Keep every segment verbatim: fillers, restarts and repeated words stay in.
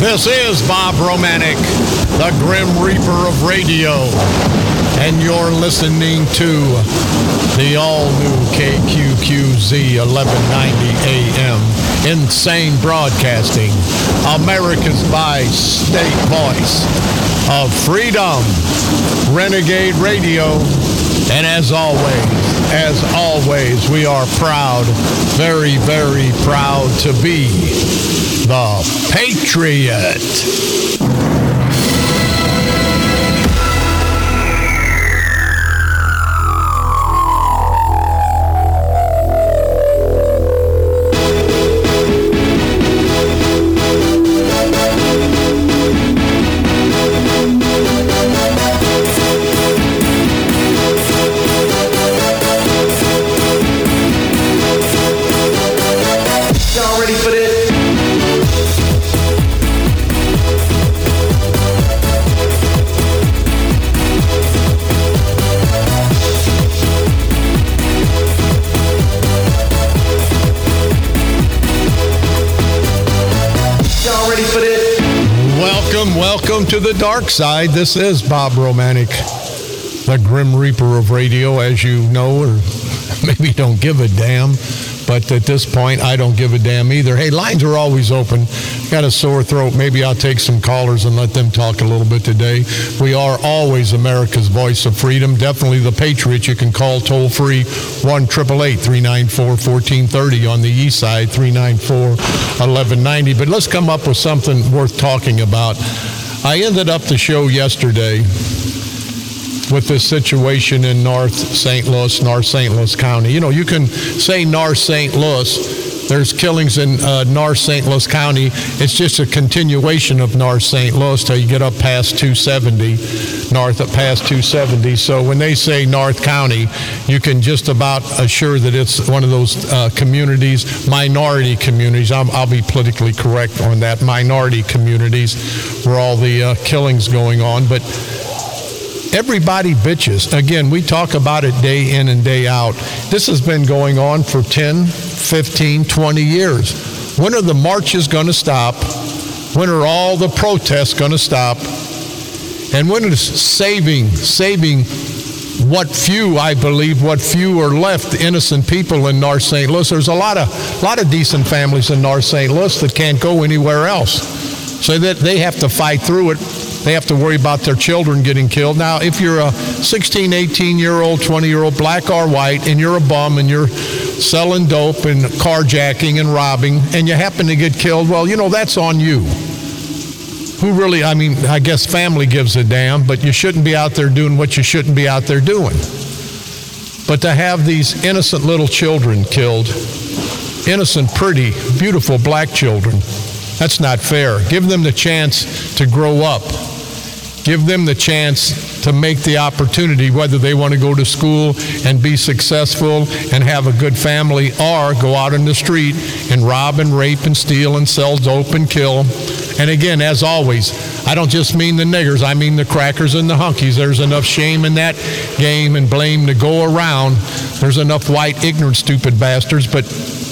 This is Bob Romanek, the Grim Reaper of radio, and you're listening to the all-new K Q Q Z eleven ninety A M, Insane Broadcasting, America's bi-state voice of freedom, Renegade Radio, and as always, as always, we are proud, very, very proud to be the Patriot. Welcome to the dark side. This is Bob Romanek, the Grim Reaper of radio, as you know, or maybe don't give a damn. But at this point, I don't give a damn either. Hey, lines are always open. Got a sore throat. Maybe I'll take some callers and let them talk a little bit today. We are always America's voice of freedom. Definitely the Patriot. You can call toll free one eight eight eight, three nine four, one four three zero on the east side, three nine four, eleven ninety. But let's come up with something worth talking about. I ended up the show yesterday with this situation in North Saint Louis, North Saint Louis County. You know, you can say North Saint Louis. There's killings in uh, North Saint Louis County. It's just a continuation of North Saint Louis till you get up past two seventy, north up past two seventy. So when they say North County, you can just about assure that it's one of those uh, communities, minority communities. I'm, I'll be politically correct on that. Minority communities where all the uh, killings going on. But everybody bitches. Again, we talk about it day in and day out. This has been going on for ten, fifteen, twenty years. When are the marches going to stop? When are all the protests going to stop? And when is saving, saving what few, I believe, what few are left, innocent people in North Saint Louis? There's a lot of, lot of decent families in North Saint Louis that can't go anywhere else. So that they have to fight through it. They have to worry about their children getting killed. Now, if you're a sixteen, eighteen-year-old, twenty-year-old, black or white, and you're a bum and you're selling dope and carjacking and robbing, and you happen to get killed, well, you know, that's on you. Who really, I mean, I guess family gives a damn, but you shouldn't be out there doing what you shouldn't be out there doing. But to have these innocent little children killed, innocent, pretty, beautiful black children, that's not fair. Give them the chance to grow up. Give them the chance to make the opportunity, whether they want to go to school and be successful and have a good family, or go out in the street and rob and rape and steal and sell dope and kill. And again, as always, I don't just mean the niggers, I mean the crackers and the hunkies. There's enough shame in that game and blame to go around. There's enough white, ignorant, stupid bastards. But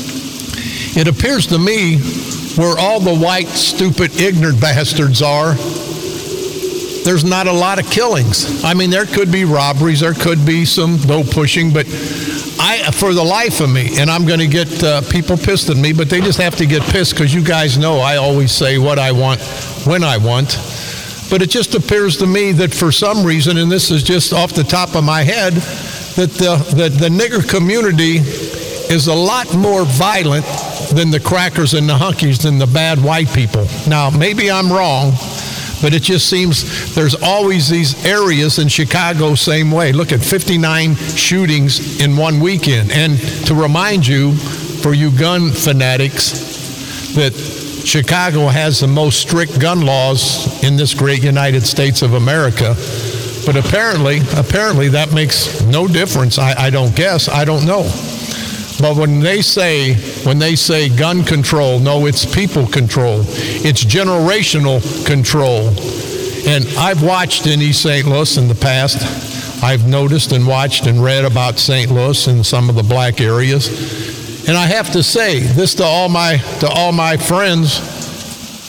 it appears to me where all the white, stupid, ignorant bastards are, there's not a lot of killings. I mean, there could be robberies, there could be some dope pushing, but I, for the life of me, and I'm going to get uh, people pissed at me, but they just have to get pissed because you guys know I always say what I want when I want. But it just appears to me that for some reason, and this is just off the top of my head, that the, that the nigger community is a lot more violent than the crackers and the hunkies, than the bad white people. Now, maybe I'm wrong, but it just seems there's always these areas in Chicago same way. Look at fifty-nine shootings in one weekend. And to remind you, for you gun fanatics, that Chicago has the most strict gun laws in this great United States of America. But apparently, apparently that makes no difference. I, I don't guess. I don't know. But when they say, when they say gun control, no, it's people control. It's generational control. And I've watched in East Saint Louis in the past. I've noticed and watched and read about Saint Louis and some of the black areas. And I have to say this to all my to all my friends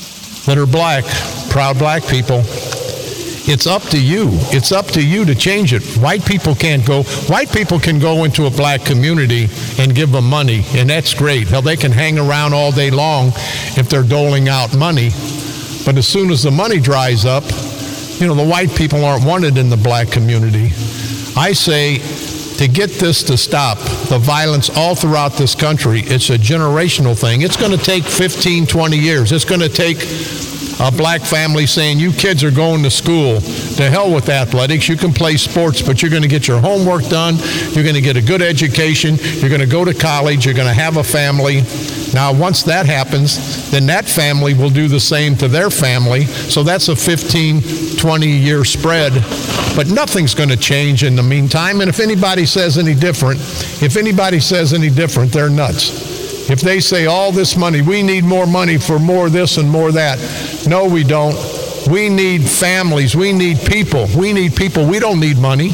that are black, proud black people. It's up to you. It's up to you to change it. White people can't go. White people can go into a black community and give them money, and that's great. Hell, they can hang around all day long if they're doling out money. But as soon as the money dries up, you know, the white people aren't wanted in the black community. I say, to get this to stop, the violence all throughout this country, it's a generational thing. It's going to take fifteen, twenty years. It's going to take a black family saying, you kids are going to school. To hell with athletics. You can play sports, but you're going to get your homework done. You're going to get a good education. You're going to go to college. You're going to have a family. Now, once that happens, then that family will do the same to their family. So that's a fifteen, twenty year spread. But nothing's going to change in the meantime. And if anybody says any different, if anybody says any different, they're nuts. If they say all this money, we need more money for more this and more that. No, we don't. We need families. We need people. We need people. We don't need money.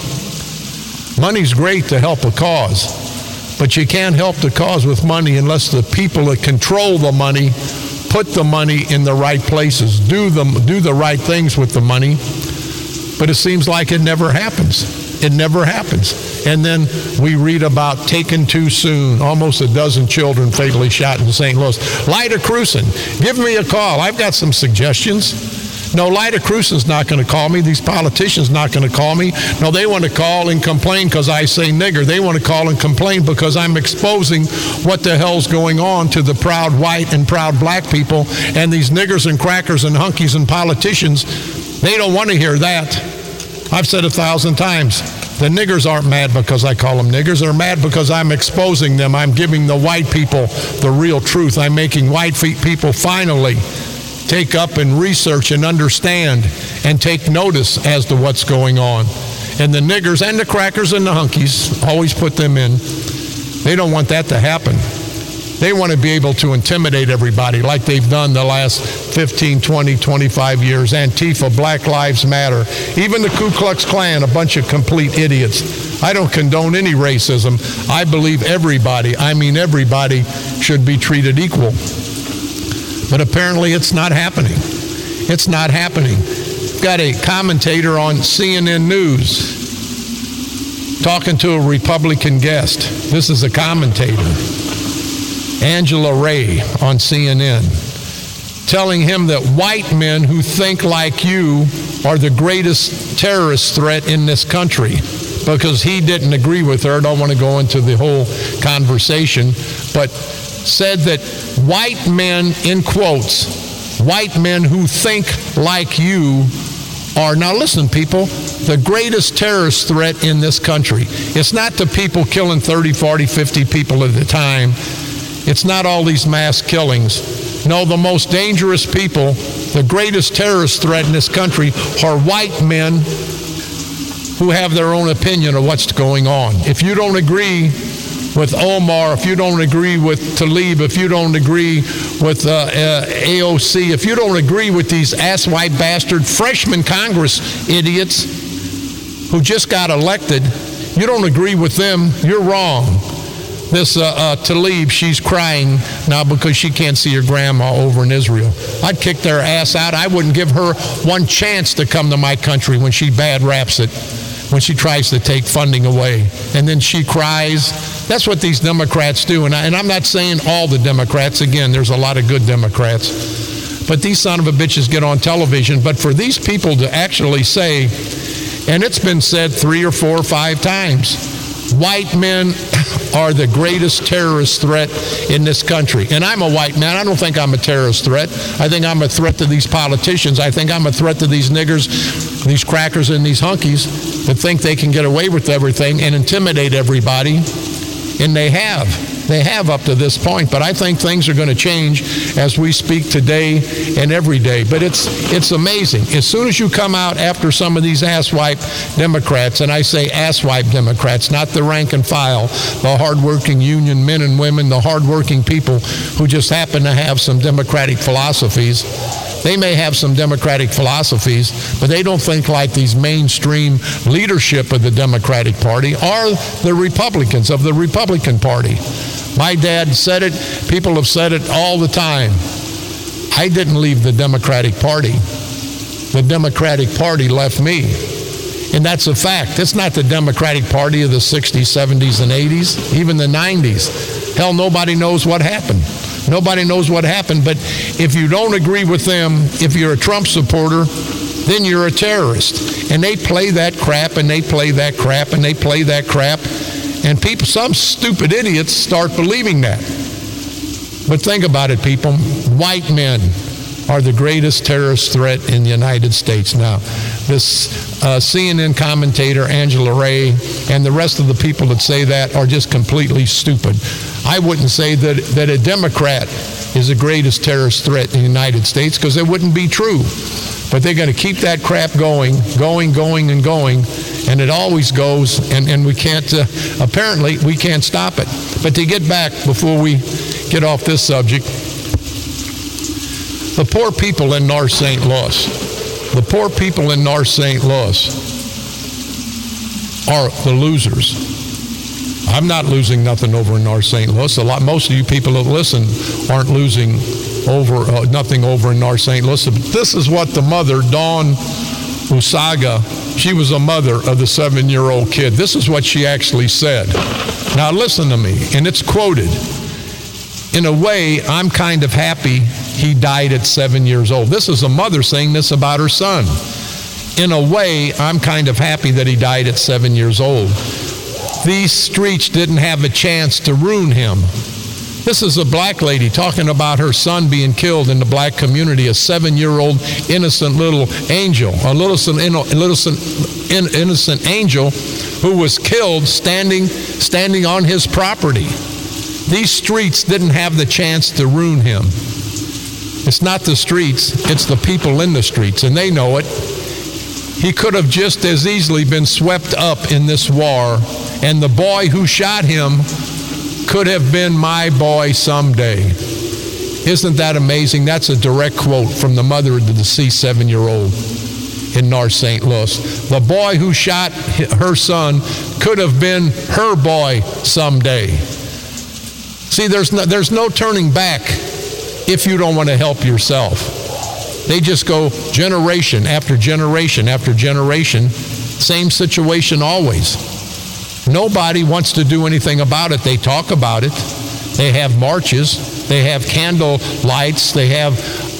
Money's great to help a cause, but you can't help the cause with money unless the people that control the money put the money in the right places, do them, do the right things with the money. But it seems like it never happens. It never happens. And then we read about taken too soon. Almost a dozen children fatally shot in Saint Louis. Lyda Krewson, give me a call. I've got some suggestions. No, Lyda Krewson's not going to call me. These politicians not going to call me. No, they want to call and complain because I say nigger. They want to call and complain because I'm exposing what the hell's going on to the proud white and proud black people. And these niggers and crackers and hunkies and politicians, they don't want to hear that. I've said a thousand times. The niggers aren't mad because I call them niggers. They're mad because I'm exposing them. I'm giving the white people the real truth. I'm making white people finally take up and research and understand and take notice as to what's going on. And the niggers and the crackers and the hunkies, always put them in, they don't want that to happen. They want to be able to intimidate everybody like they've done the last fifteen, twenty, twenty-five years. Antifa, Black Lives Matter, even the Ku Klux Klan, a bunch of complete idiots. I don't condone any racism. I believe everybody, I mean everybody, should be treated equal. But apparently it's not happening. It's not happening. Got a commentator on C N N News talking to a Republican guest. This is a commentator. Angela Ray on C N N, telling him that white men who think like you are the greatest terrorist threat in this country, because he didn't agree with her. I don't want to go into the whole conversation, but said that white men, in quotes, white men who think like you are, now listen people, the greatest terrorist threat in this country. It's not the people killing thirty, forty, fifty people at a time. It's not all these mass killings. No, the most dangerous people, the greatest terrorist threat in this country are white men who have their own opinion of what's going on. If you don't agree with Omar, if you don't agree with Tlaib, if you don't agree with uh, uh, A O C, if you don't agree with these asswipe bastard freshman Congress idiots who just got elected, you don't agree with them, you're wrong. This uh, uh, Tlaib, she's crying now because she can't see her grandma over in Israel. I'd kick their ass out. I wouldn't give her one chance to come to my country when she bad raps it, when she tries to take funding away. And then she cries. That's what these Democrats do. And, I, and I'm not saying all the Democrats. Again, there's a lot of good Democrats. But these son of a bitches get on television. But for these people to actually say, and it's been said three or four or five times, white men are the greatest terrorist threat in this country. And I'm a white man. I don't think I'm a terrorist threat. I think I'm a threat to these politicians. I think I'm a threat to these niggers, these crackers, and these hunkies that think they can get away with everything and intimidate everybody. And they have. They have up to this point. But I think things are going to change as we speak today and every day. But it's it's amazing. As soon as you come out after some of these asswipe Democrats, and I say asswipe Democrats, not the rank and file, the hardworking union men and women, the hardworking people who just happen to have some democratic philosophies. They may have some democratic philosophies, but they don't think like these mainstream leadership of the Democratic Party or the Republicans of the Republican Party. My dad said it. People have said it all the time. I didn't leave the Democratic Party. The Democratic Party left me. And that's a fact. It's not the Democratic Party of the sixties, seventies, and eighties, even the nineties. Hell, nobody knows what happened. Nobody knows what happened. But if you don't agree with them, if you're a Trump supporter, then you're a terrorist. And they play that crap, and they play that crap, and they play that crap. And people, some stupid idiots start believing that. But think about it, people. White men are the greatest terrorist threat in the United States now. This uh, C N N commentator, Angela Ray, and the rest of the people that say that are just completely stupid. I wouldn't say that, that a Democrat is the greatest terrorist threat in the United States, because it wouldn't be true. But they're going to keep that crap going, going, going, and going, and it always goes, and, and we can't, uh, apparently, we can't stop it. But to get back, before we get off this subject, the poor people in North Saint Louis, the poor people in North Saint Louis are the losers. I'm not losing nothing over in North Saint Louis. A lot, most of you people that listen aren't losing over uh, nothing over in North Saint Louis. But this is what the mother, Dawn Usaga, she was a mother of the seven-year-old kid. This is what she actually said. Now listen to me, and it's quoted. In a way, I'm kind of happy he died at seven years old. This is a mother saying this about her son. In a way, I'm kind of happy that he died at seven years old. These streets didn't have a chance to ruin him. This is a black lady talking about her son being killed in the black community, a seven-year-old innocent little angel, a little innocent, innocent angel who was killed standing, standing on his property. These streets didn't have the chance to ruin him. It's not the streets, it's the people in the streets, and they know it. He could have just as easily been swept up in this war, and the boy who shot him could have been my boy someday. Isn't that amazing? That's a direct quote from the mother of the deceased seven-year-old in North Saint Louis. The boy who shot her son could have been her boy someday. See, there's no, there's no turning back if you don't want to help yourself. They just go generation after generation after generation, same situation always. Nobody wants to do anything about it. They talk about it. They have marches. They have candle lights. They have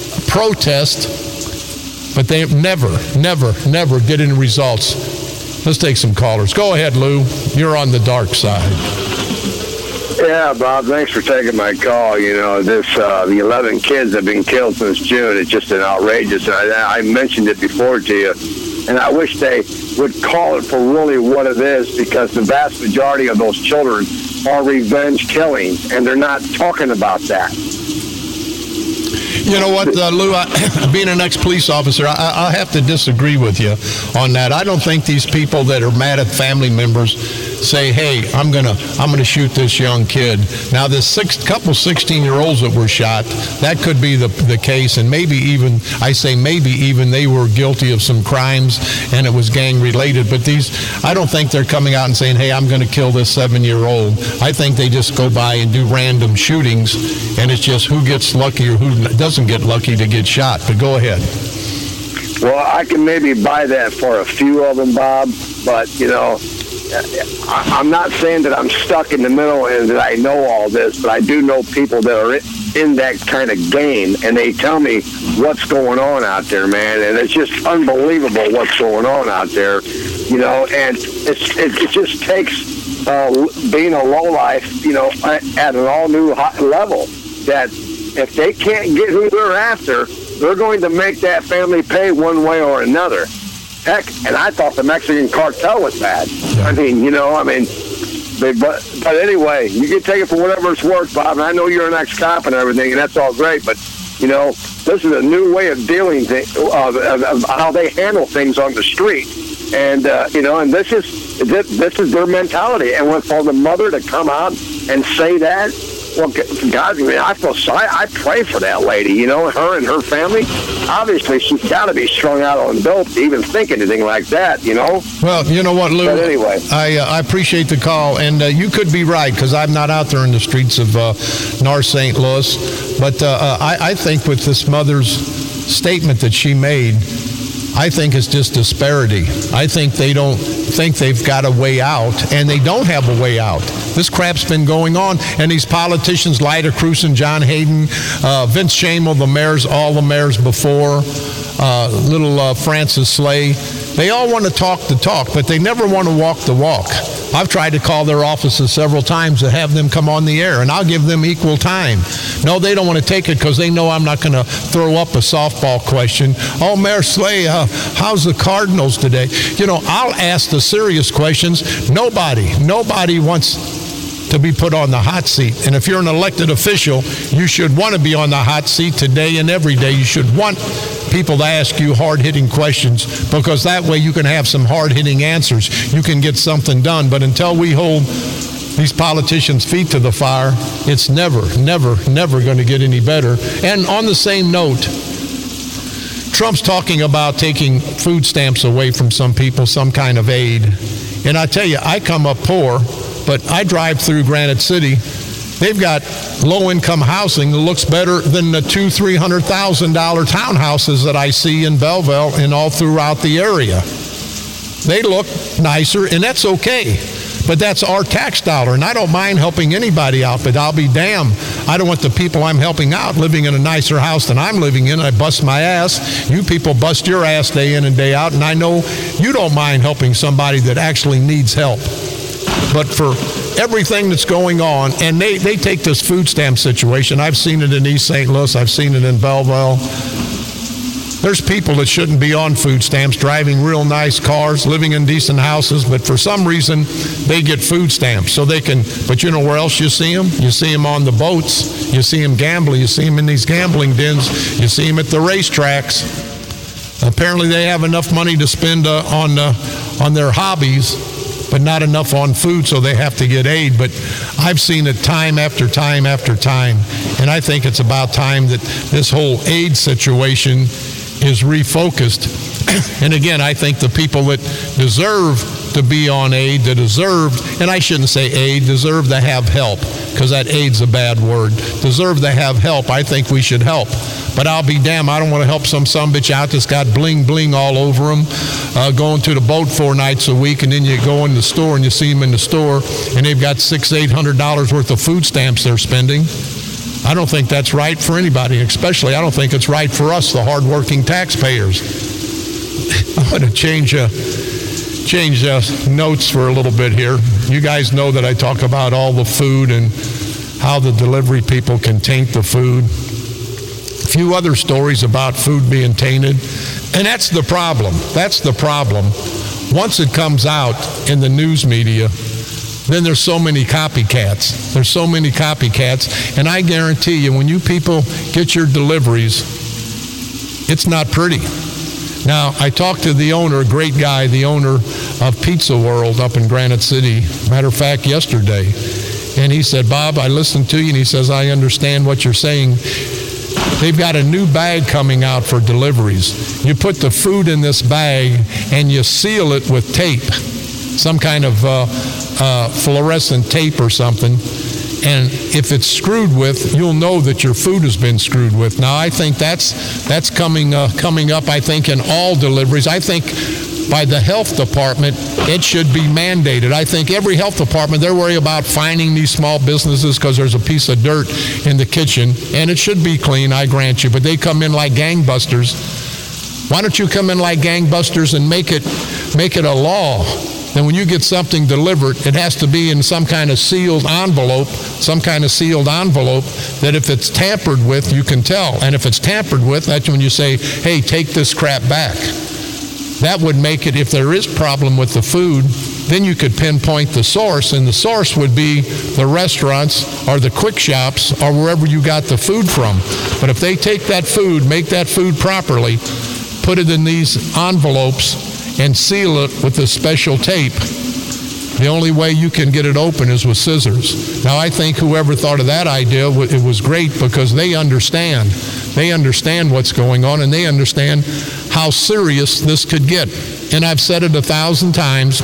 protests. But they never, never, never get any results. Let's take some callers. Go ahead, Lou. You're on the dark side. Yeah, Bob, thanks for taking my call. You know, this uh, the eleven kids have been killed since June. It's just an outrageous. I, I mentioned it before to you, and I wish they would call it for really what it is, because the vast majority of those children are revenge killings, and they're not talking about that. You know what, uh, Lou, I, being an ex-police officer, I, I have to disagree with you on that. I don't think these people that are mad at family members say, hey, I'm gonna I'm gonna shoot this young kid. Now, this six couple sixteen-year-olds that were shot, that could be the the case, and maybe even, I say maybe even they were guilty of some crimes and it was gang-related. But these, I don't think they're coming out and saying, hey, I'm gonna kill this seven-year-old. I think they just go by and do random shootings, and it's just who gets lucky or who doesn't get lucky to get shot. But go ahead. Well, I can maybe buy that for a few of them, Bob, but, you know, I'm not saying that I'm stuck in the middle and that I know all this, but I do know people that are in that kind of game, and they tell me what's going on out there, man, and it's just unbelievable what's going on out there, you know, and it's, it, it just takes uh, being a lowlife, you know, at an all-new level, that if they can't get who they're after, they're going to make that family pay one way or another. Heck, and I thought the Mexican cartel was bad. Yeah. I mean, you know, I mean, they, but but anyway, you can take it for whatever it's worth, Bob. And I know you're an ex-cop and everything, and that's all great. But you know, this is a new way of dealing th- of, of, of how they handle things on the street, and uh, you know, and this is this, this is their mentality. And for the mother to come out and say that, well, God, I mean, I feel sorry. I pray for that lady, you know, her and her family. Obviously, she's got to be strung out on dope to even think anything like that, you know? Well, you know what, Lou? But anyway. I, uh, I appreciate the call, and uh, you could be right, because I'm not out there in the streets of uh, North Saint Louis. But uh, uh, I, I think with this mother's statement that she made, I think it's just disparity. I think they don't think they've got a way out, and they don't have a way out. This crap's been going on, and these politicians, Lyda Cruz and John Hayden, uh, Vince Shamel, the mayors, all the mayors before, uh, little uh, Francis Slay, they all want to talk the talk, but they never want to walk the walk. I've tried to call their offices several times to have them come on the air, and I'll give them equal time. No, they don't want to take it because they know I'm not going to throw up a softball question. Oh, Mayor Slay, uh, how's the Cardinals today? You know, I'll ask the serious questions. Nobody, nobody wants to be put on the hot seat. And if you're an elected official, you should want to be on the hot seat today and every day. You should want people to ask you hard-hitting questions, because that way you can have some hard-hitting answers. You can get something done. But until we hold these politicians' feet to the fire, it's never, never, never going to get any better. And on the same note, Trump's talking about taking food stamps away from some people, some kind of aid. And I tell you, I come up poor, but I drive through Granite City. They've got low-income housing that looks better than the two, three hundred thousand dollar townhouses that I see in Belleville and all throughout the area. They look nicer, and that's okay. But that's our tax dollar, and I don't mind helping anybody out, but I'll be damned. I don't want the people I'm helping out living in a nicer house than I'm living in. I bust my ass. You people bust your ass day in and day out, and I know you don't mind helping somebody that actually needs help. But for everything that's going on, and they, they take this food stamp situation. I've seen it in East Saint Louis. I've seen it in Belleville. There's people that shouldn't be on food stamps, driving real nice cars, living in decent houses, but for some reason, they get food stamps. So they can, but you know where else you see them? You see them on the boats. You see them gambling. You see them in these gambling dens. You see them at the racetracks. Apparently, they have enough money to spend uh, on, uh, on their hobbies, but not enough on food, so they have to get aid. But I've seen it time after time after time, and I think it's about time that this whole aid situation is refocused. And again, I think the people that deserve to be on aid, that deserve, and I shouldn't say aid, deserve to have help, because that aid's a bad word, deserve to have help, I think we should help. But I'll be damned, I don't want to help some sumbitch out that's got bling bling all over them, uh, going to the boat four nights a week, and then you go in the store and you see them in the store and they've got six, eight hundred dollars worth of food stamps they're spending. I don't think that's right for anybody, especially I don't think it's right for us, the hardworking taxpayers. I'm going to change uh, change uh, notes for a little bit here. You guys know that I talk about all the food and how the delivery people can taint the food. A few other stories about food being tainted, and that's the problem. That's the problem. Once it comes out in the news media, then there's so many copycats. There's so many copycats, and I guarantee you, when you people get your deliveries, it's not pretty. Now, I talked to the owner, a great guy, the owner of Pizza World up in Granite City, matter of fact, yesterday, and he said, Bob, I listened to you, and he says, I understand what you're saying. They've got a new bag coming out for deliveries. You put the food in this bag and you seal it with tape, some kind of uh, uh, fluorescent tape or something. And if it's screwed with, you'll know that your food has been screwed with. Now, I think that's that's coming uh, coming up, I think, in all deliveries. I think by the health department, it should be mandated. I think every health department, they're worried about fining these small businesses because there's a piece of dirt in the kitchen, and it should be clean, I grant you, but they come in like gangbusters. Why don't you come in like gangbusters and make it make it a law? Then when you get something delivered, it has to be in some kind of sealed envelope, some kind of sealed envelope that if it's tampered with, you can tell. And if it's tampered with, that's when you say, hey, take this crap back. That would make it, if there is problem with the food, then you could pinpoint the source, and the source would be the restaurants or the quick shops or wherever you got the food from. But if they take that food, make that food properly, put it in these envelopes, and seal it with a special tape, The only way you can get it open is with scissors. Now, I think whoever thought of that idea, it was great because they understand. They understand what's going on, and they understand how serious this could get. And I've said it a thousand times,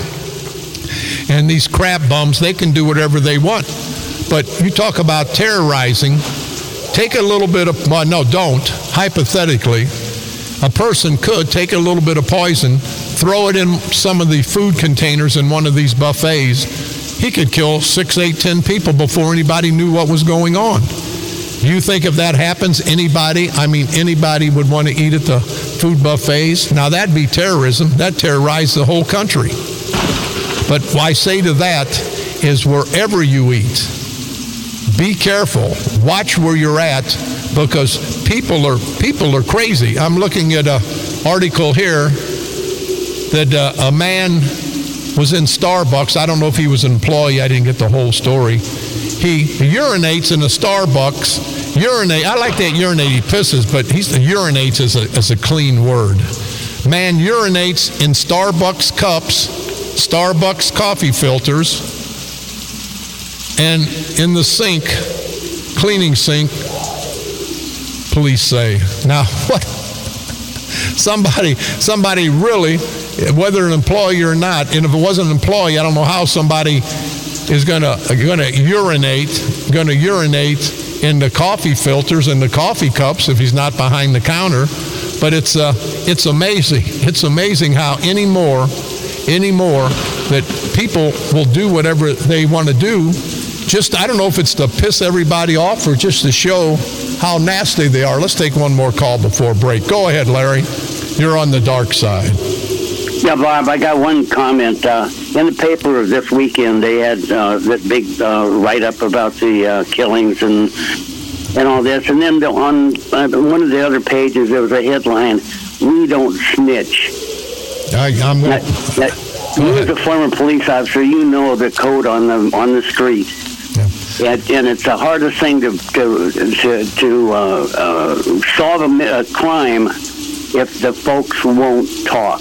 and these crap bums, they can do whatever they want. But you talk about terrorizing, take a little bit of, well, no, don't. Hypothetically, a person could take a little bit of poison, throw it in some of the food containers in one of these buffets. He could kill six, eight, ten people before anybody knew what was going on. You think if that happens, anybody, I mean, anybody would want to eat at the food buffets? Now, that'd be terrorism. That terrorized the whole country. But what I say to that is wherever you eat, be careful. Watch where you're at, because people are people are crazy. I'm looking at an article here that uh, a man was in Starbucks. I don't know if he was an employee. I didn't get the whole story. He urinates in a Starbucks. Urinate. I like that urinate. He pisses, but he's urinates as a, as a clean word. Man urinates in Starbucks cups, Starbucks coffee filters, and in the sink, cleaning sink, police say. Now, what? Somebody, somebody really, whether an employee or not, and if it wasn't an employee, I don't know how somebody is going to going to urinate, going to urinate in the coffee filters and the coffee cups if he's not behind the counter. But it's uh, it's amazing. It's amazing how anymore, anymore that people will do whatever they want to do. Just, I don't know if it's to piss everybody off or just to show how nasty they are. Let's take one more call before break. Go ahead, Larry. You're on the dark side. Yeah, Bob, I got one comment. Uh, in the paper this weekend, they had uh, that big uh, write-up about the uh, killings and and all this. And then the, on uh, one of the other pages, there was a headline, "We don't snitch." I, I'm that, that, you as a former police officer, you know the code on the on the street. Yeah. And, and it's the hardest thing to to to, to uh, uh, solve a, a crime if the folks won't talk.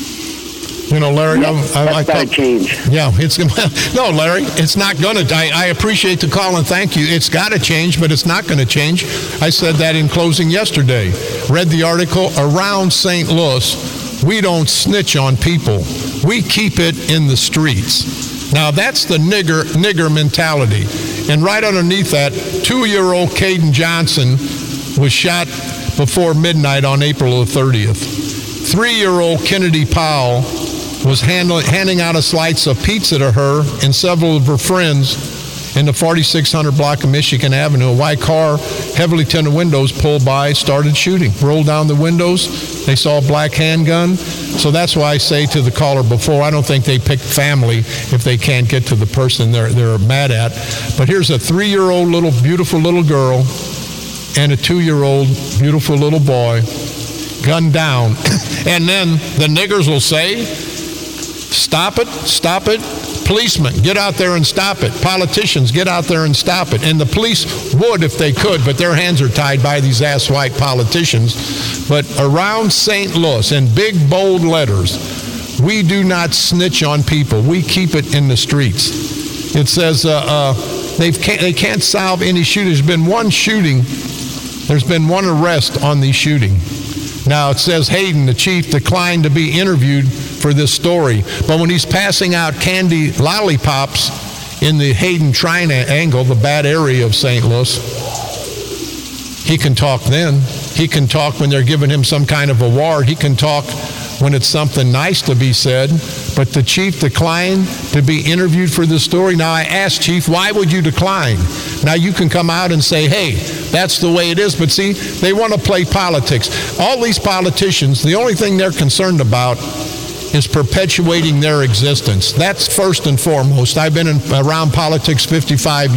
You know, Larry, yeah, I, I, that's I got to thought, change. Yeah, it's no, Larry, it's not going to. I, I appreciate the call and thank you. It's got to change, but it's not going to change. I said that in closing yesterday. Read the article around Saint Louis. We don't snitch on people. We keep it in the streets. Now that's the nigger nigger mentality. And right underneath that, two-year-old Caden Johnson was shot before midnight on April the thirtieth. Three-year-old Kennedy Powell was handling, handing out a slice of pizza to her and several of her friends in the forty-six hundred block of Michigan Avenue. A white car, heavily tinted windows, pulled by, started shooting. Rolled down the windows. They saw a black handgun. So that's why I say to the caller before, I don't think they pick family if they can't get to the person they're, they're mad at. But here's a three-year-old little, beautiful little girl and a two-year-old, beautiful little boy gunned down. And then the niggers will say, stop it, stop it. Policemen, get out there and stop it. Politicians, get out there and stop it. And the police would if they could, but their hands are tied by these ass-white politicians. But around Saint Louis, in big, bold letters, we do not snitch on people. We keep it in the streets. It says uh, uh, they can't, they can't solve any shooting. There's been one shooting. There's been one arrest on the shooting. Now, it says Hayden, the chief, declined to be interviewed for this story. But when he's passing out candy lollipops in the Hayden Triangle, the bad area of Saint Louis, he can talk then. He can talk when they're giving him some kind of award. He can talk when it's something nice to be said. But the chief declined to be interviewed for this story. Now, I asked, Chief, why would you decline? Now, you can come out and say, hey, that's the way it is. But see, they want to play politics. All these politicians, the only thing they're concerned about is perpetuating their existence. That's first and foremost. I've been in, around politics fifty-five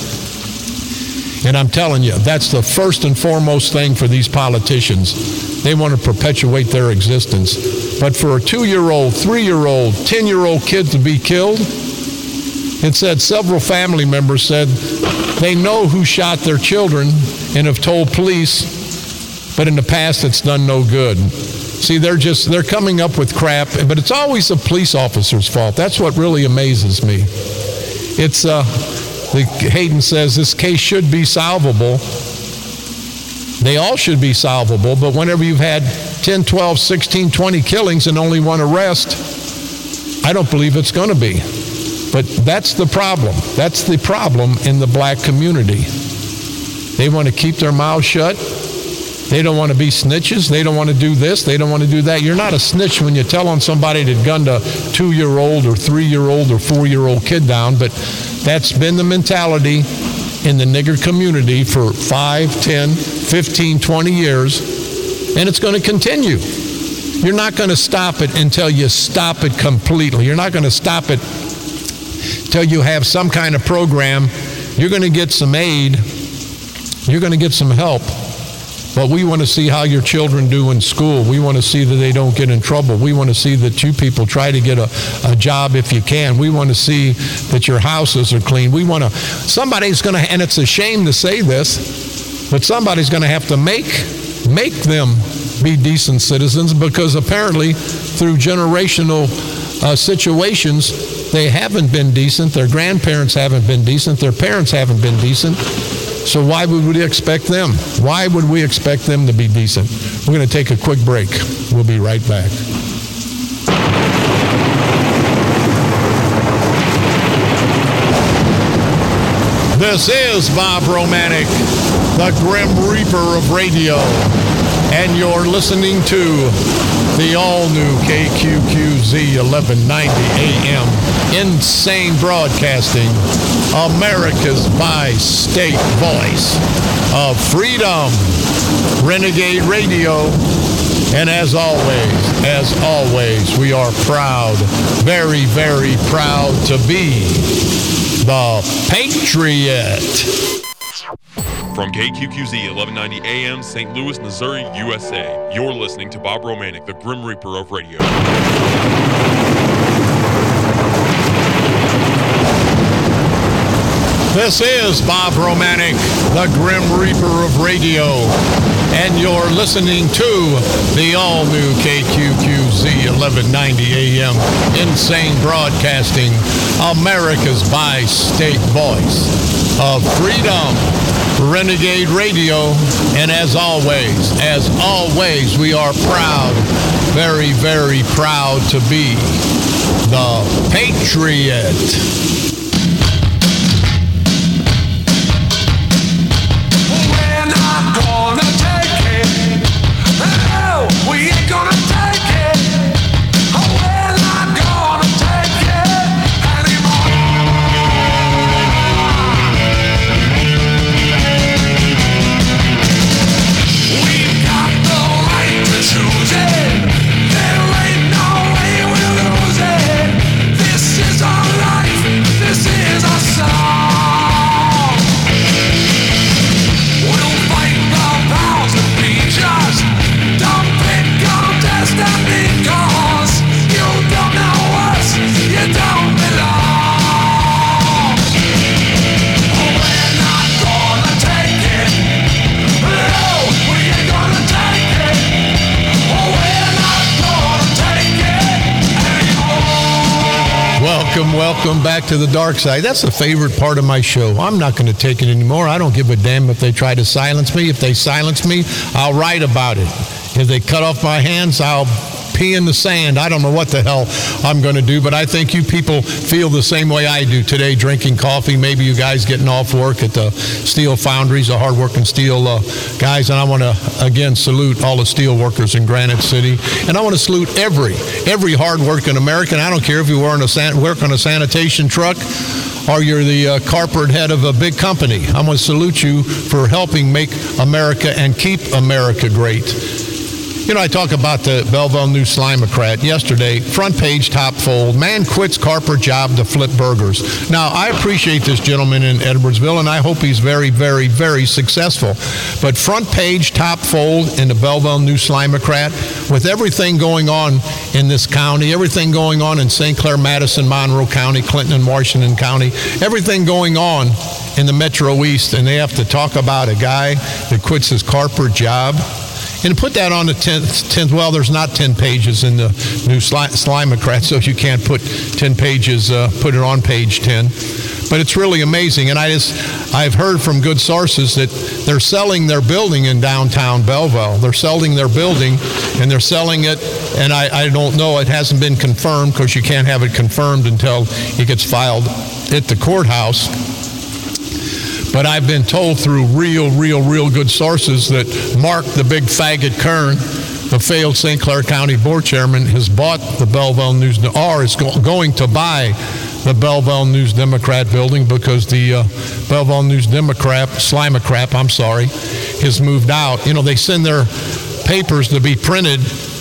years. And I'm telling you, that's the first and foremost thing for these politicians. They want to perpetuate their existence. But for a two-year-old, three-year-old, ten-year-old kid to be killed, it said several family members said they know who shot their children and have told police, but in the past it's done no good. See, they're just, they're coming up with crap, but it's always the police officer's fault. That's what really amazes me. It's, uh, the, Hayden says this case should be solvable. They all should be solvable, but whenever you've had ten, twelve, sixteen, twenty killings and only one arrest, I don't believe it's going to be. But that's the problem. That's the problem in the black community. They want to keep their mouths shut. They don't want to be snitches. They don't want to do this. They don't want to do that. You're not a snitch when you tell on somebody that gunned a two-year-old or three-year-old or four-year-old kid down, but that's been the mentality in the nigger community for five, ten, fifteen, twenty years, and it's going to continue. You're not going to stop it until you stop it completely. You're not going to stop it until you have some kind of program. You're going to get some aid. You're going to get some help. But we want to see how your children do in school. We want to see that they don't get in trouble. We want to see that you people try to get a, a job if you can. We want to see that your houses are clean. We want to, somebody's going to, and it's a shame to say this, but somebody's going to have to make, make them be decent citizens, because apparently through generational uh, situations, they haven't been decent. Their grandparents haven't been decent. Their parents haven't been decent. So why would we expect them? Why would we expect them to be decent? We're going to take a quick break. We'll be right back. This is Bob Romanek, the Grim Reaper of radio, and you're listening to the all-new K Q Q Z eleven ninety A M Insane Broadcasting, America's bi-state voice of freedom, Renegade Radio. And as always, as always, we are proud, very, very proud to be the Patriot. From K Q Q Z eleven ninety A M, Saint Louis, Missouri, U S A, you're listening to Bob Romanek, the Grim Reaper of radio. This is Bob Romanek, the Grim Reaper of radio, and you're listening to the all-new K Q Q Z eleven ninety A M Insane Broadcasting, America's bi-state voice of freedom, Renegade Radio. And as always, as always, we are proud, very, very proud to be the Patriot. Welcome, welcome back to the dark side. That's the favorite part of my show. I'm not going to take it anymore. I don't give a damn if they try to silence me. If they silence me, I'll write about it. If they cut off my hands, I'll pee in the sand. I don't know what the hell I'm going to do, but I think you people feel the same way I do today, drinking coffee. Maybe you guys getting off work at the steel foundries, the hard-working steel uh, guys. And I want to, again, salute all the steel workers in Granite City. And I want to salute every, every hard-working American. I don't care if you work on a, san- work on a sanitation truck or you're the uh, corporate head of a big company. I want to salute you for helping make America and keep America great. You know, I talk about the Belleville News Slimocrat yesterday, front page, top fold, man quits corporate job to flip burgers. Now, I appreciate this gentleman in Edwardsville, and I hope he's very, very, very successful. But front page, top fold in the Belleville News Slimocrat, with everything going on in this county, everything going on in Saint Clair, Madison, Monroe County, Clinton, and Washington County, everything going on in the Metro East, and they have to talk about a guy that quits his corporate job. and put that on the tenth, tenth, well, there's not ten pages in the new Slimocrat, so you can't put ten pages, uh, put it on page ten. But it's really amazing, and I just, I've heard from good sources that they're selling their building in downtown Belleville. They're selling their building, and they're selling it, and I, I don't know, it hasn't been confirmed, because you can't have it confirmed until it gets filed at the courthouse. But I've been told through real, real, real good sources that Mark, the big faggot Kern, the failed Saint Clair County Board Chairman, has bought the Belleville News, or is go, going to buy the Belleville News Democrat building, because the uh, Belleville News Democrat, Slimocrat, I'm sorry, has moved out. You know, they send their papers to be printed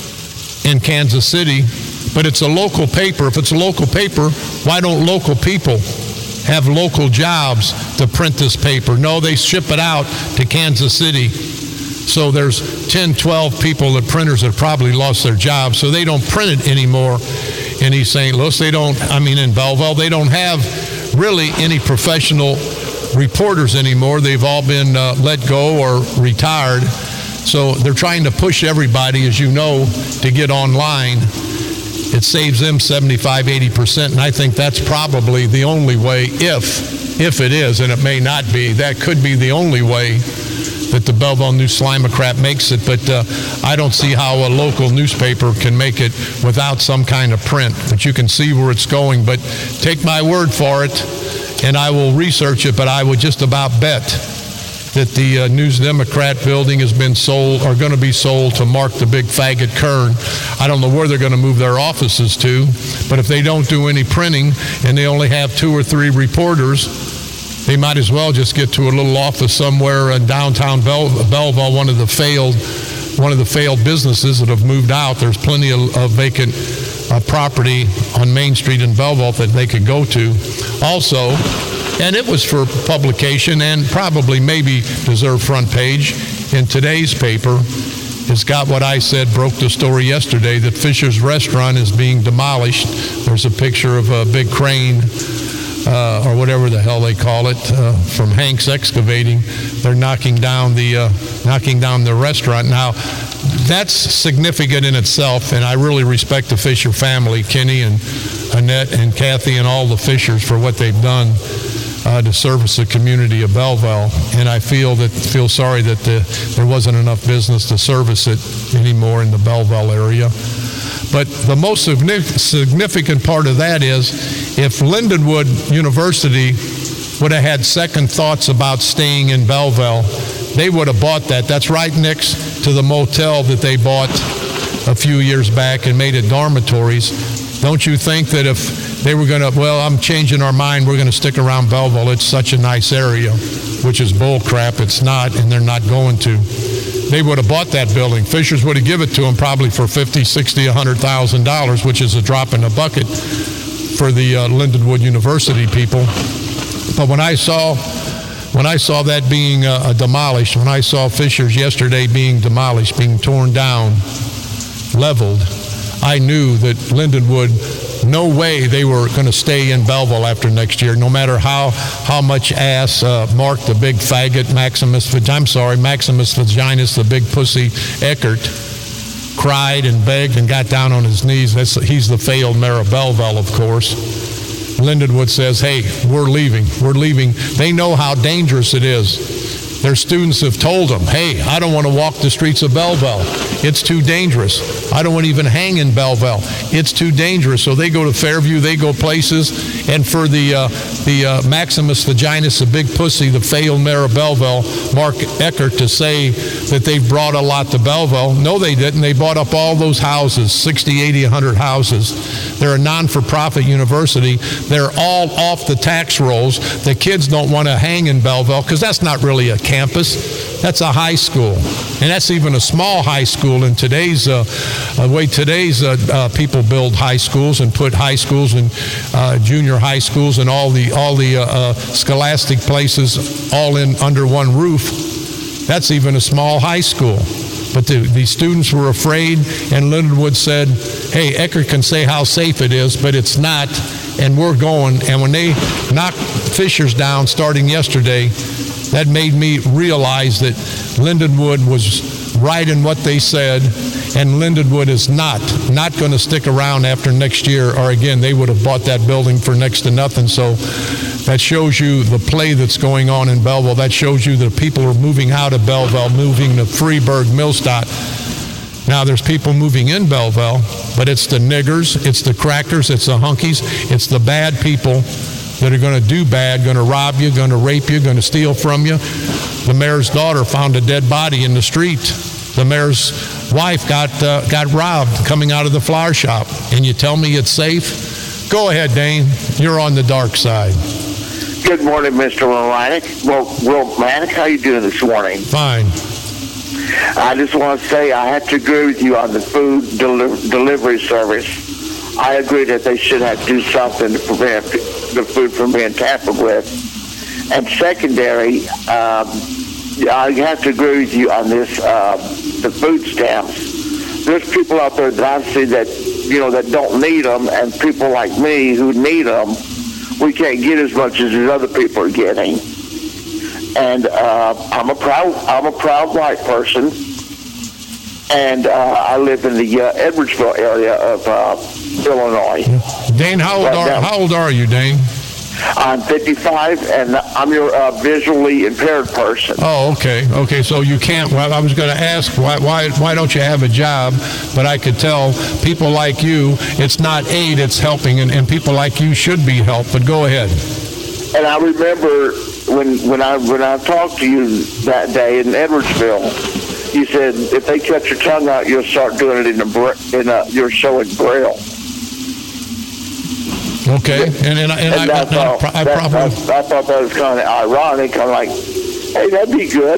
in Kansas City, but it's a local paper. If it's a local paper, why don't local people have local jobs to print this paper? No, they ship it out to Kansas City. So there's ten, twelve people, the printers, that probably lost their jobs, so they don't print it anymore in East Saint Louis. They don't, I mean, in Belleville, they don't have really any professional reporters anymore. They've all been uh, let go or retired. So they're trying to push everybody, as you know, to get online. It saves them seventy-five, eighty percent, and I think that's probably the only way, if, if it is, and it may not be, that could be the only way that the Belleville News Slimocrat makes it, but uh, I don't see how a local newspaper can make it without some kind of print. But you can see where it's going. But take my word for it, and I will research it, but I would just about bet that the uh, News Democrat building has been sold, or going to be sold, to Mark the big faggot Kern. I don't know where they're going to move their offices to, but if they don't do any printing and they only have two or three reporters, they might as well just get to a little office somewhere in downtown Bell- Belleville, one of the failed, one of the failed businesses that have moved out. There's plenty of, of vacant uh, property on Main Street in Belleville that they could go to. Also, and it was for publication and probably maybe deserve front page in today's paper. It's got what I said, broke the story yesterday, that Fisher's Restaurant is being demolished. There's a picture of a big crane, Uh, or whatever the hell they call it, uh, from Hanks Excavating. They're knocking down the uh, knocking down the restaurant. Now, that's significant in itself, and I really respect the Fisher family, Kenny and Annette and Kathy and all the Fishers, for what they've done uh, to service the community of Belleville. And I feel that feel sorry that the, there wasn't enough business to service it anymore in the Belleville area. But the most significant part of that is, if Lindenwood University would have had second thoughts about staying in Belleville, they would have bought that. That's right next to the motel that they bought a few years back and made it dormitories. Don't you think that if they were going to, well, I'm changing our mind, we're going to stick around Belleville, it's such a nice area, which is bull crap. It's not, and they're not going to. They would have bought that building. Fishers would have given it to them probably for fifty, sixty, one hundred thousand dollars, which is a drop in the bucket for the uh, Lindenwood University people. But when I saw when I saw that being uh, demolished, when I saw Fishers yesterday being demolished, being torn down, leveled, I knew that Lindenwood, no way they were going to stay in Belleville after next year, no matter how how much ass uh, Mark the big faggot, Maximus, I'm sorry, Maximus Vaginas, the big pussy Eckert, cried and begged and got down on his knees. That's, he's the failed mayor of Belleville, of course. Lindenwood says, hey, we're leaving. We're leaving. They know how dangerous it is. Their students have told them, hey, I don't want to walk the streets of Belleville. It's too dangerous. I don't want to even hang in Belleville. It's too dangerous. So they go to Fairview, they go places, and for the uh, the uh, Maximus Vaginas, the big pussy, the failed mayor of Belleville, Mark Eckert, to say that they've brought a lot to Belleville. No, they didn't. They bought up all those houses, sixty, eighty, one hundred houses. They're a non-for-profit university. They're all off the tax rolls. The kids don't want to hang in Belleville because that's not really a campus. That's a high school, and that's even a small high school in today's uh, uh, way today's uh, uh, people build high schools and put high schools and uh, junior high schools and all the all the uh, uh, scholastic places all in under one roof. That's even a small high school. But the, the students were afraid, and Lindenwood said, hey, Eckert can say how safe it is, but it's not, and we're going. And when they knocked Fishers down starting yesterday, that made me realize that Lindenwood was right in what they said, and Lindenwood is not, not going to stick around after next year, or again, they would have bought that building for next to nothing. So that shows you the play that's going on in Belleville. That shows you that people are moving out of Belleville, moving to Freeburg, Millstadt. Now, there's people moving in Belleville, but it's the niggers, it's the crackers, it's the hunkies, it's the bad people that are going to do bad, going to rob you, going to rape you, going to steal from you. The mayor's daughter found a dead body in the street. The mayor's wife got uh, got robbed coming out of the flower shop. And you tell me it's safe? Go ahead, Dane. You're on the dark side. Good morning, Mister Romanek. Well, Will Manick, how you doing this morning? Fine. I just want to say I have to agree with you on the food deli- delivery service. I agree that they should have to do something to prevent the food from being tampered with. And secondary, um, I have to agree with you on this, uh, the food stamps. There's people out there that I see that, you know, that don't need them, and people like me who need them, we can't get as much as these other people are getting. And uh, I'm a proud, I'm a proud white person, and uh, I live in the uh, Edwardsville area of uh, Illinois. Dane, how old Right are now. how old are you, Dane? I'm fifty-five, and I'm your uh, visually impaired person. Oh, okay, okay. So you can't. Well, I was going to ask why, why, why don't you have a job? But I could tell people like you, it's not aid, it's helping, and, and people like you should be helped. But go ahead. And I remember when when I when I talked to you that day in Edwardsville, you said if they cut your tongue out, you'll start doing it in a bra- in a you're showing braille. Okay, and and, I- and, And I, I, and I, thought, pro- I that, probably I, I thought that was kind of ironic. I'm like, hey, that'd be good.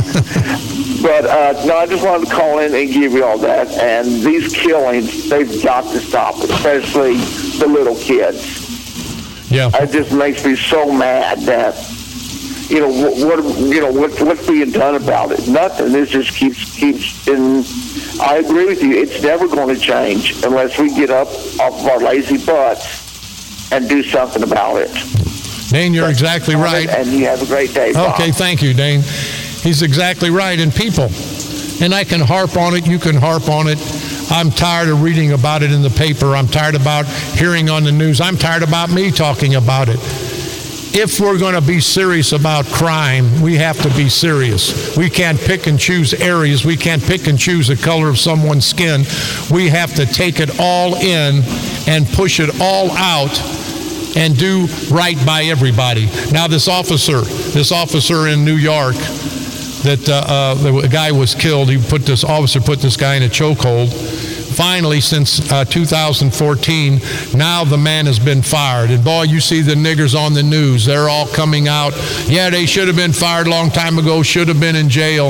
But uh, no, I just wanted to call in and give you all that. And these killings, they've got to stop, especially the little kids. yeah. It just makes me so mad that, you know, what, what you know, what, what's being done about it? Nothing. This just keeps keeps. And I agree with you. It's never going to change unless we get up off of our lazy butts and do something about it. Dane, you're exactly right. And you have a great day, Bob. Okay, thank you, Dane. He's exactly right. And people, and I can harp on it, you can harp on it. I'm tired of reading about it in the paper. I'm tired about hearing on the news. I'm tired about me talking about it. If we're going to be serious about crime, we have to be serious. We can't pick and choose areas. We can't pick and choose the color of someone's skin. We have to take it all in and push it all out and do right by everybody. Now, this officer, this officer in New York, that uh, uh, the guy was killed. He put this officer put this guy in a chokehold. Finally, since uh, two thousand fourteen, now the man has been fired. And boy, you see the niggers on the news. They're all coming out. Yeah, they should have been fired a long time ago, should have been in jail.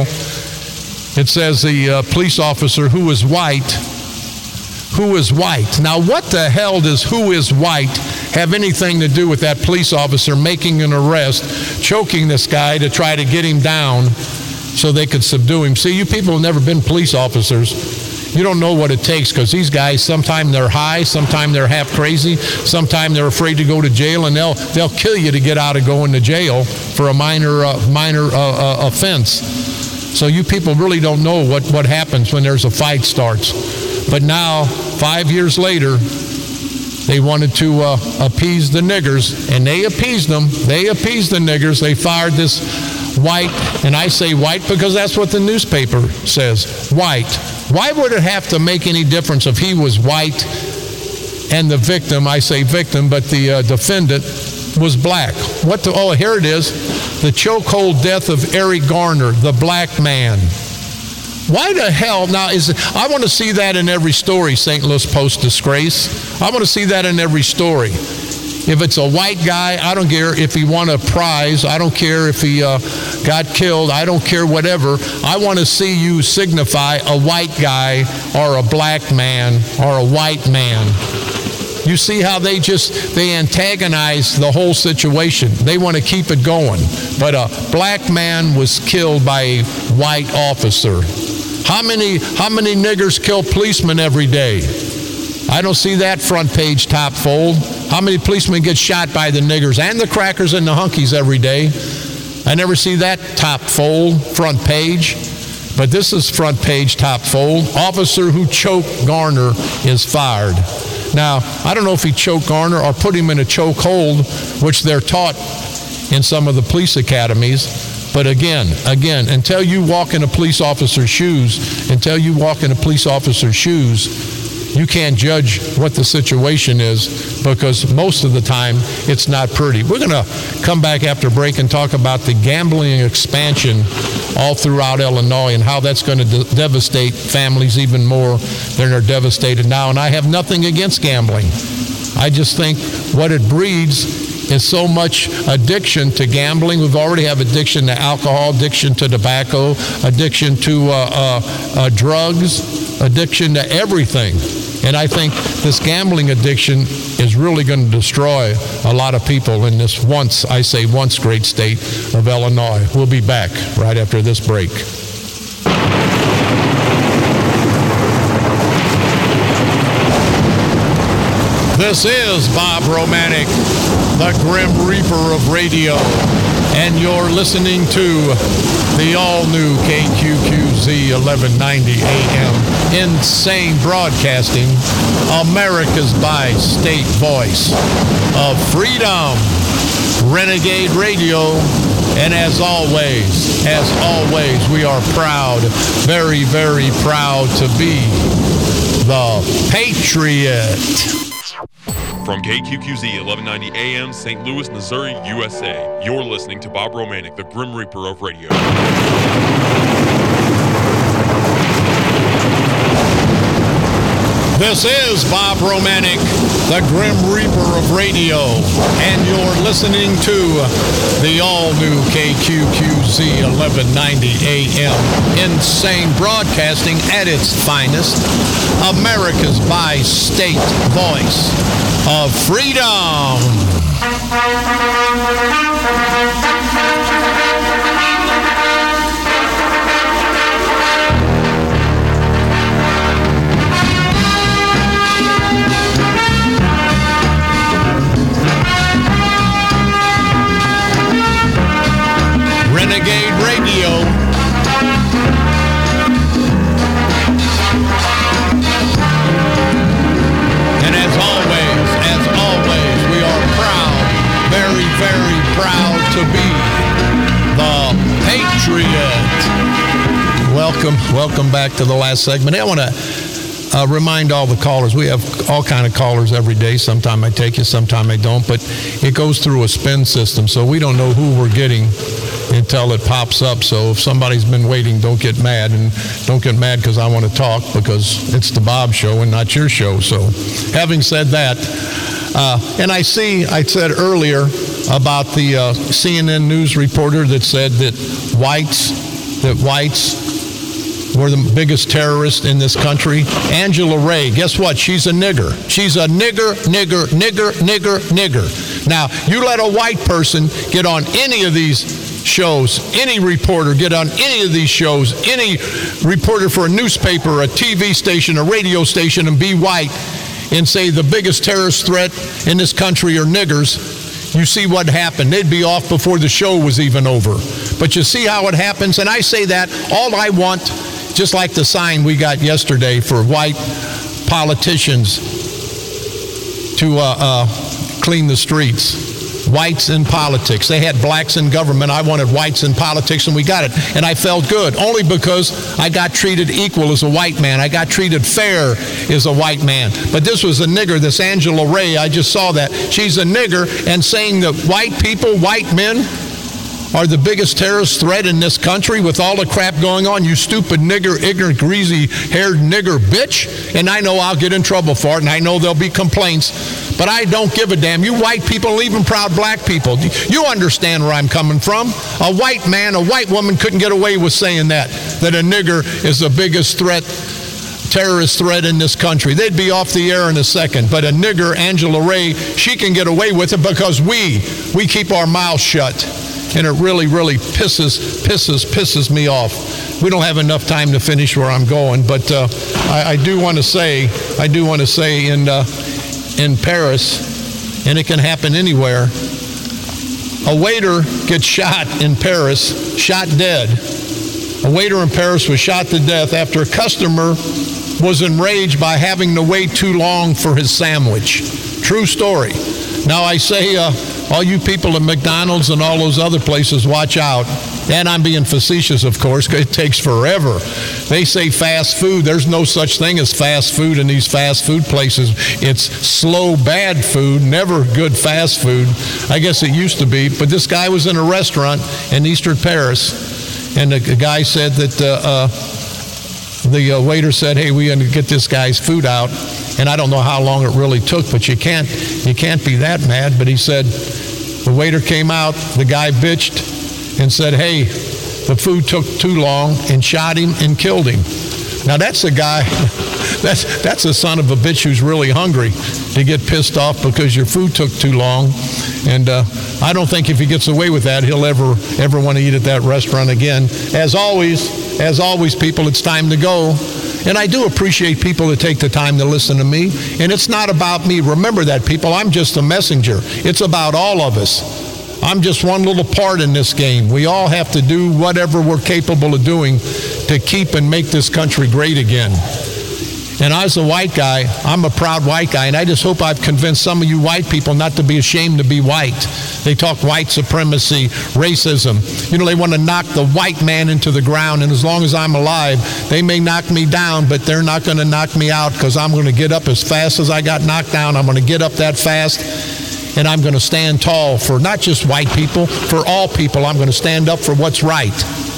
It says the uh, police officer who is white, who is white. Now, what the hell does who is white have anything to do with that police officer making an arrest, choking this guy to try to get him down so they could subdue him? See, you people have never been police officers. You don't know what it takes, because these guys, sometimes they're high, sometimes they're half crazy, sometimes they're afraid to go to jail, and they'll they'll kill you to get out of going to jail for a minor uh, minor uh, uh, offense. So you people really don't know what, what happens when there's a fight starts. But now, five years later, they wanted to uh, appease the niggers, and they appeased them. They appeased the niggers. They fired this white, and I say white because that's what the newspaper says, white. Why would it have to make any difference if he was white and the victim, I say victim, but the uh, defendant was black? What the, oh, here it is, the chokehold death of Eric Garner, the black man. Why the hell, now, is it, I want to see that in every story, Saint Louis Post disgrace. I want to see that in every story. If it's a white guy, I don't care if he won a prize. I don't care if he uh, got killed. I don't care, whatever. I want to see you signify a white guy or a black man or a white man. You see how they just, they antagonize the whole situation. They want to keep it going. But a black man was killed by a white officer. How many, how many niggers kill policemen every day? I don't see that front page top fold. How many policemen get shot by the niggers and the crackers and the hunkies every day? I never see that top fold, front page. But this is front page, top fold. Officer who choked Garner is fired. Now, I don't know if he choked Garner or put him in a chokehold, which they're taught in some of the police academies. But again, again, until you walk in a police officer's shoes, until you walk in a police officer's shoes, you can't judge what the situation is, because most of the time it's not pretty. We're going to come back after break and talk about the gambling expansion all throughout Illinois and how that's going to de- devastate families even more than they're devastated now. And I have nothing against gambling. I just think what it breeds is so much addiction to gambling. We've already have addiction to alcohol, addiction to tobacco, addiction to uh, uh, uh, drugs, addiction to everything. And I think this gambling addiction is really going to destroy a lot of people in this once, I say once, great state of Illinois. We'll be back right after this break. This is Bob Romanek, the Grim Reaper of radio, and you're listening to the all-new K Q Q Z eleven ninety A M, Insane Broadcasting, America's bi-state voice of freedom, Renegade Radio. And as always, as always, we are proud, very, very proud to be the Patriot. From K Q Q Z eleven ninety A M, Saint Louis, Missouri, U S A, you're listening to Bob Romanek, the Grim Reaper of radio. This is Bob Romanek, the Grim Reaper of radio, and you're listening to the all-new K Q Q Z eleven ninety A M, Insane Broadcasting at its finest, America's bi-state voice of freedom. Renegade Radio. And as always, as always, we are proud, very, very proud to be the Patriot. Welcome, welcome back to the last segment. I want to uh, remind all the callers, we have all kind of callers every day. Sometime I take you, sometime I don't, but it goes through a spin system, so we don't know who we're getting until it pops up. So if somebody's been waiting, don't get mad, and don't get mad because I want to talk, because it's the Bob Show and not your show. So having said that, uh, and I see, I said earlier about the uh, C N N news reporter that said that whites, that whites were the biggest terrorist in this country. Angela Ray, guess what? She's a nigger. She's a nigger, nigger, nigger, nigger, nigger. Now, you let a white person get on any of these shows, any reporter get on any of these shows, any reporter for a newspaper, a T V station, a radio station, and be white and say the biggest terrorist threat in this country are niggers, you see what happened. They'd be off before the show was even over. But you see how it happens, and I say that all I want, just like the sign we got yesterday for white politicians to uh, uh, clean the streets. Whites in politics. They had blacks in government. I wanted whites in politics, and we got it. And I felt good, only because I got treated equal as a white man. I got treated fair as a white man. But this was a nigger, this Angela Ray, I just saw that. She's a nigger, and saying that white people, white men, are the biggest terrorist threat in this country with all the crap going on. You stupid nigger, ignorant, greasy-haired nigger bitch. And I know I'll get in trouble for it, and I know there'll be complaints. But I don't give a damn. You white people, even proud black people, you understand where I'm coming from. A white man, a white woman couldn't get away with saying that, that a nigger is the biggest threat, terrorist threat in this country. They'd be off the air in a second. But a nigger, Angela Ray, she can get away with it because we, we keep our mouths shut. And it really, really pisses, pisses, pisses me off. We don't have enough time to finish where I'm going, but uh, I, I do want to say, I do want to say in uh, in Paris, and it can happen anywhere, a waiter gets shot in Paris, shot dead. A waiter in Paris was shot to death after a customer was enraged by having to wait too long for his sandwich. True story. Now I say, uh, all you people at McDonald's and all those other places, watch out. And I'm being facetious, of course, because it takes forever. They say fast food. There's no such thing as fast food in these fast food places. It's slow, bad food, never good fast food. I guess it used to be. But this guy was in a restaurant in Eastern Paris, and the guy said that uh, uh, the uh, waiter said, hey, we got to get this guy's food out. And I don't know how long it really took, but you can't, you can't be that mad. But he said, the waiter came out, the guy bitched, and said, hey, the food took too long, and shot him and killed him. Now that's a guy, that's that's a son of a bitch who's really hungry to get pissed off because your food took too long. And uh, I don't think if he gets away with that, he'll ever, ever want to eat at that restaurant again. As always, as always, people, it's time to go. And I do appreciate people that take the time to listen to me. And it's not about me. Remember that, people. I'm just a messenger. It's about all of us. I'm just one little part in this game. We all have to do whatever we're capable of doing to keep and make this country great again. And as a white guy, I'm a proud white guy, and I just hope I've convinced some of you white people not to be ashamed to be white. They talk white supremacy, racism. You know, they want to knock the white man into the ground, and as long as I'm alive, they may knock me down, but they're not going to knock me out because I'm going to get up as fast as I got knocked down. I'm going to get up that fast. And I'm going to stand tall for not just white people, for all people. I'm going to stand up for what's right.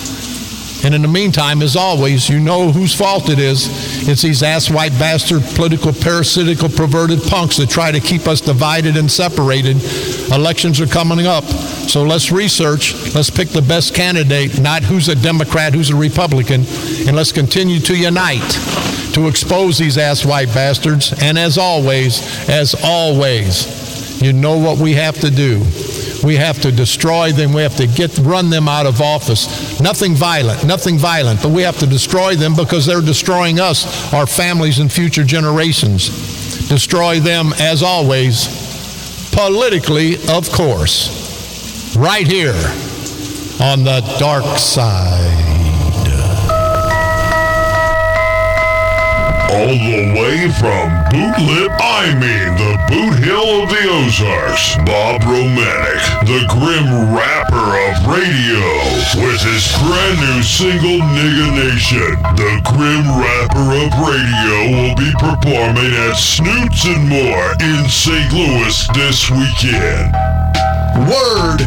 And in the meantime, as always, you know whose fault it is. It's these ass-white bastard, political, parasitical, perverted punks that try to keep us divided and separated. Elections are coming up. So let's research. Let's pick the best candidate, not who's a Democrat, who's a Republican. And let's continue to unite to expose these ass-white bastards. And as always, as always, you know what we have to do. We have to destroy them. We have to get run them out of office. Nothing violent, nothing violent, but we have to destroy them because they're destroying us, our families and future generations. Destroy them, as always, politically, of course, right here on the dark side. All the way from Bootlip, I mean the Boot Hill of the Ozarks, Bob Romanek, the grim rapper of radio, with his brand new single, Nigga Nation. The grim rapper of radio will be performing at Snoots and More in Saint Louis this weekend. Word!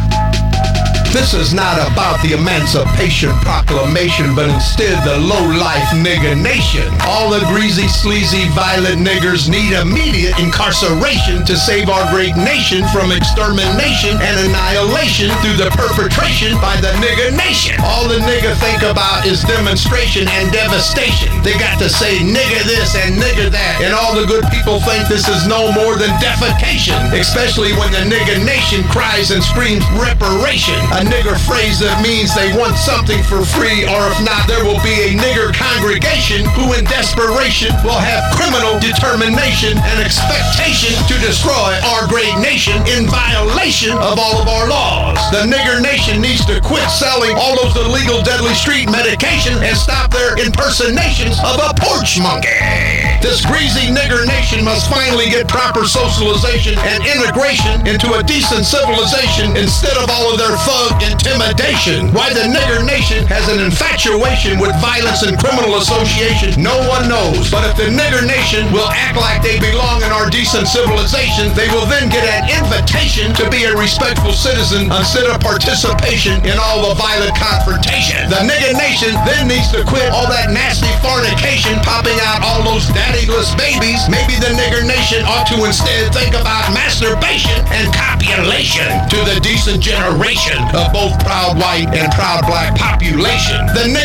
This is not about the Emancipation Proclamation, but instead the low-life nigga nation. All the greasy, sleazy, violent niggers need immediate incarceration to save our great nation from extermination and annihilation through the perpetration by the nigga nation. All the nigga think about is demonstration and devastation. They got to say nigga this and nigga that, and all the good people think this is no more than defecation, especially when the nigga nation cries and screams reparation. A nigger phrase that means they want something for free, or if not, there will be a nigger congregation who in desperation will have criminal determination and expectation to destroy our great nation in violation of all of our laws. The nigger nation needs to quit selling all those illegal deadly street medication and stop their impersonations of a porch monkey. This greasy nigger nation must finally get proper socialization and integration into a decent civilization instead of all of their thug intimidation. Why the nigger nation has an infatuation with violence and criminal association, no one knows. But if the nigger nation will act like they belong in our decent civilization, they will then get an invitation to be a respectful citizen instead of participation in all the violent confrontation. The nigger nation then needs to quit all that nasty fornication, popping out all those daddyless babies. Maybe the nigger nation ought to instead think about masturbation and copulation to the decent generation of both proud white and proud black population. The nigger nation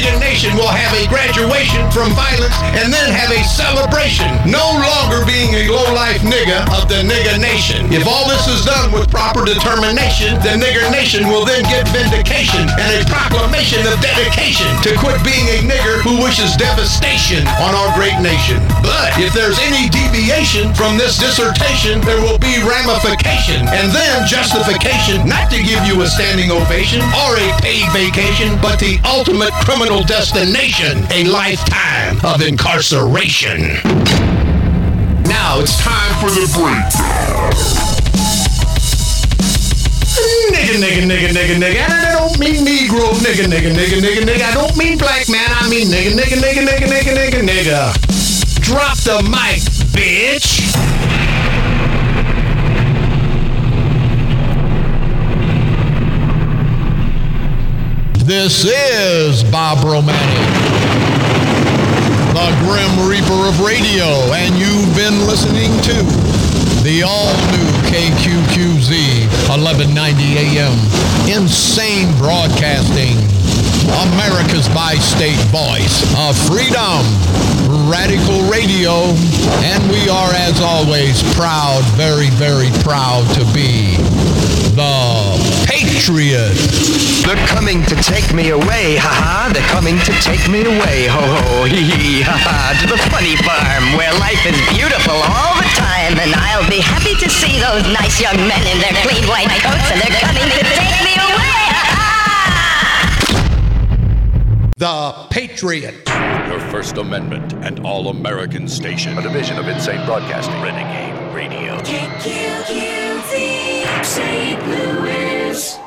nation will have a graduation from violence and then have a celebration, no longer being a low-life nigga of the nigga nation. If all this is done with proper determination, the nigger nation will then get vindication and a proclamation of dedication to quit being a nigger who wishes devastation on our great nation. But if there's any deviation from this dissertation, there will be ramification and then justification not to give you a standing ovation or a paid vacation, but the ultimate criminal destination, a lifetime of incarceration. Now it's time for the breakdown. Nigga, nigga, nigga, nigga, nigga. And I don't mean Negro, nigga, nigga, nigga, nigga, nigga. I don't mean black man. I mean nigga, nigga, nigga, nigga, nigga, nigga, nigga. Drop the mic, bitch. This is Bob Romantic, the Grim Reaper of radio, and you've been listening to the all-new K Q Q Z eleven ninety A M. Insane broadcasting, America's bi-state voice of freedom, Radical Radio, and we are, as always, proud, very, very proud to be the Patriot. They're coming to take me away, ha-ha. They're coming to take me away, ho-ho, hee-hee, ha-ha. To the funny farm where life is beautiful all the time. And I'll be happy to see those nice young men in their clean white coats. And they're coming to take me away, ha-ha. The Patriot. Your First Amendment and All-American Station. A division of Insane Broadcasting. Renegade Radio. K Q Q Z, Saint Louis.